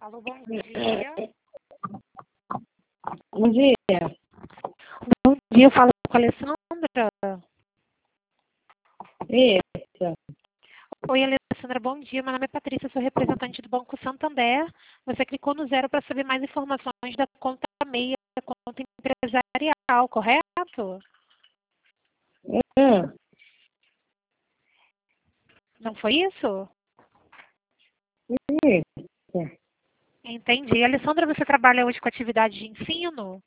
Alô, bom dia. Bom dia. Bom dia, eu falo com a Alessandra. Isso. Oi, Alessandra, bom dia. Meu nome é Patrícia, sou representante do Banco Santander. Você clicou no 0 para saber mais informações da conta MEI, da conta empresarial, correto? Hum, Não foi isso? isso. Entendi. Alessandra, você trabalha hoje com atividade de ensino?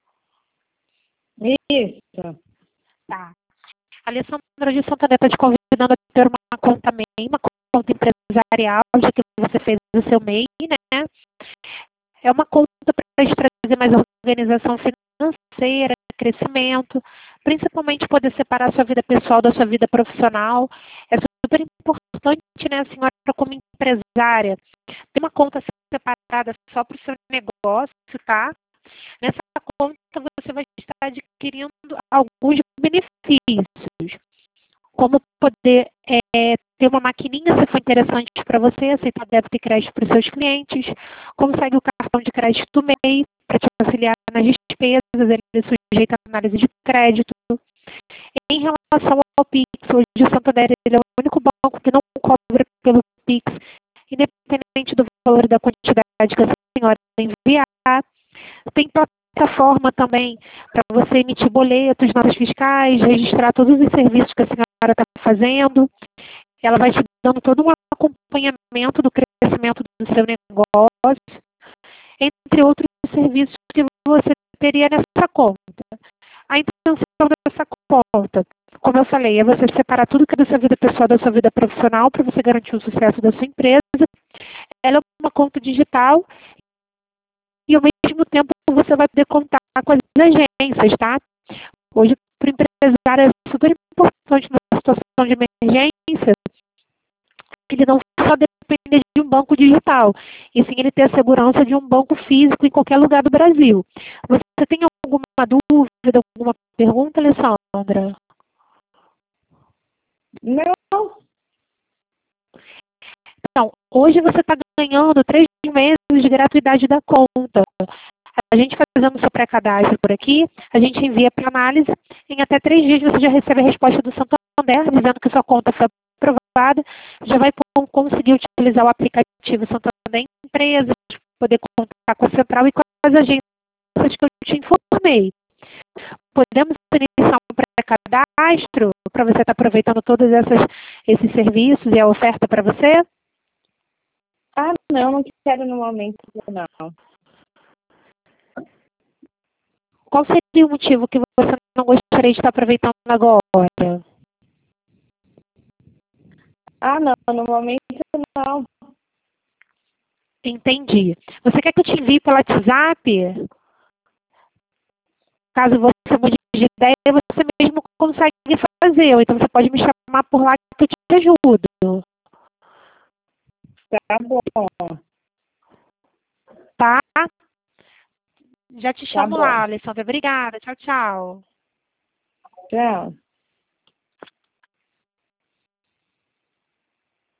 Isso. Tá. A Alessandra de Santander está te convidando a ter uma conta MEI, uma conta empresarial, já que você fez o seu MEI, né? É uma conta para te trazer mais organização financeira, crescimento, principalmente poder separar a sua vida pessoal da sua vida profissional. É super importante, né, a senhora, como empresária, ter uma conta separada só para o seu negócio, tá? Nessa conta você vai estar adquirindo alguns benefícios, como poder ter uma maquininha, se for interessante para você, aceitar débito e crédito para os seus clientes, consegue o cartão de crédito do MEI para te auxiliar nas despesas, ele é sujeito à análise de crédito. Em relação ao PIX, hoje o Santander ele é o único banco que não cobra pelo PIX, independente do valor da quantidade que a senhora enviar. Tem plataforma também para você emitir boletos, notas fiscais, registrar todos os serviços que a senhora está fazendo. Ela vai te dando todo um acompanhamento do crescimento do seu negócio, entre outros serviços que você teria nessa conta. A intenção dessa conta, como eu falei, é você separar tudo que é da sua vida pessoal da sua vida profissional para você garantir o sucesso da sua empresa. Ela é uma conta digital e, ao mesmo tempo, você vai poder contar com as agências, tá? Hoje, para o empresário, é super importante numa situação de emergência ele não só depender de um banco digital, e sim ele ter a segurança de um banco físico em qualquer lugar do Brasil. Você tem alguma dúvida, alguma pergunta, Alessandra? Não. Então, hoje você está ganhando 3 meses de gratuidade da conta. A gente fazendo o seu pré-cadastro por aqui, a gente envia para análise. Em até 3 dias você já recebe a resposta do Santander, dizendo que sua conta foi aprovada. Já vai conseguir utilizar o aplicativo Santander Empresas, poder contar com a central e com as agências que eu te informei. Podemos iniciar um pré-cadastro para você estar aproveitando todos esses serviços e a oferta para você? Ah, não quero no momento, não. Qual seria o motivo que você não gostaria de estar aproveitando agora? Ah, não, no momento não. Entendi. Você quer que eu te envie pelo WhatsApp? Caso você mude de ideia, você mesmo consegue fazer. Ou então você pode me chamar por lá que eu te ajudo. Tá bom. Tá? Já te Tá chamo bom. lá, Alessandra. Obrigada. Tchau, tchau. Tchau.